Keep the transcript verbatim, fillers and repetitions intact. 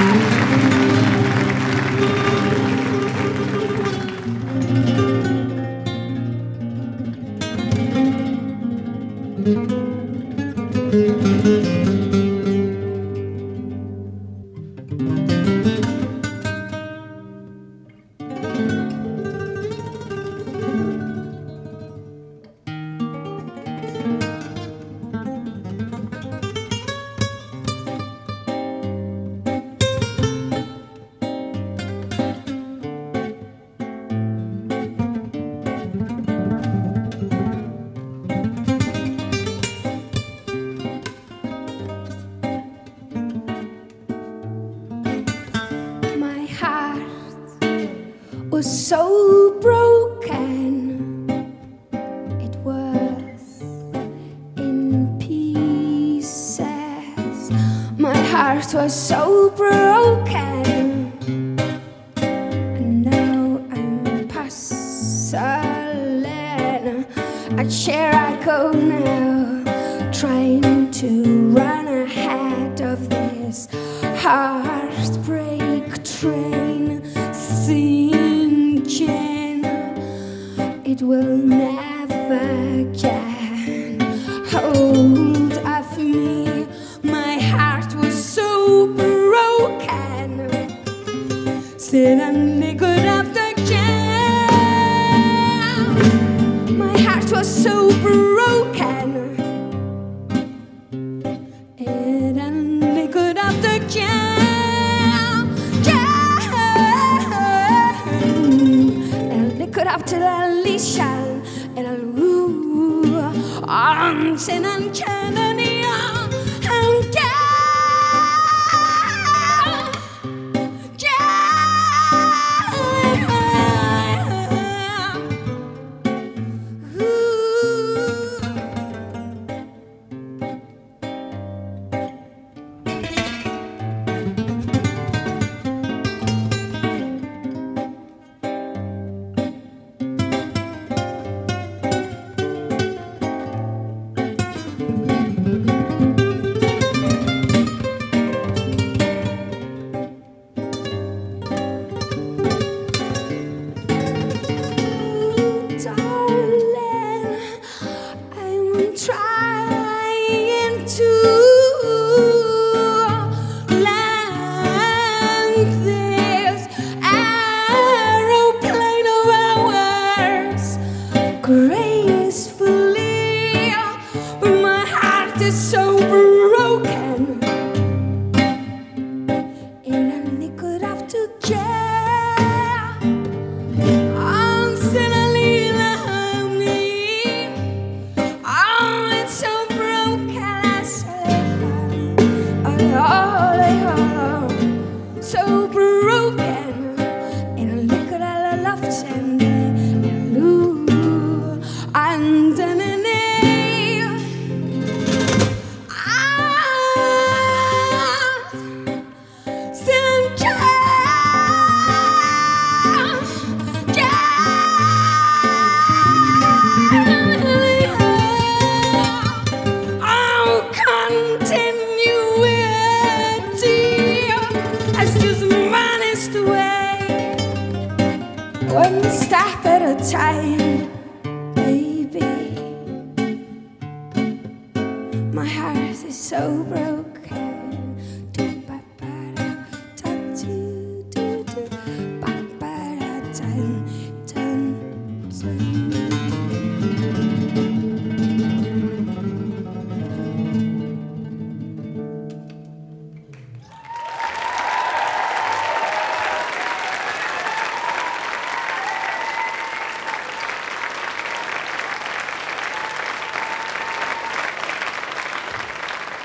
Was so broken, it was in pieces. My heart was so broken, and now I'm puzzling. I chair I go now, trying to run ahead of this heartbreak train. Thinking it will never get hold of me. My heart was so broken, sitting naked after jam. My heart was so broken, sitting naked after jam. After Alicia and a woo on Sin and Kennedy and trying to land this aeroplane of ours gracefully, but my heart is so broken, and I could have to care. So broken, and I look at all I loved and and ooh, and then one step at a time, baby. My heart is so broken. Do ba ba da da do do do ba ba da dun dun dun.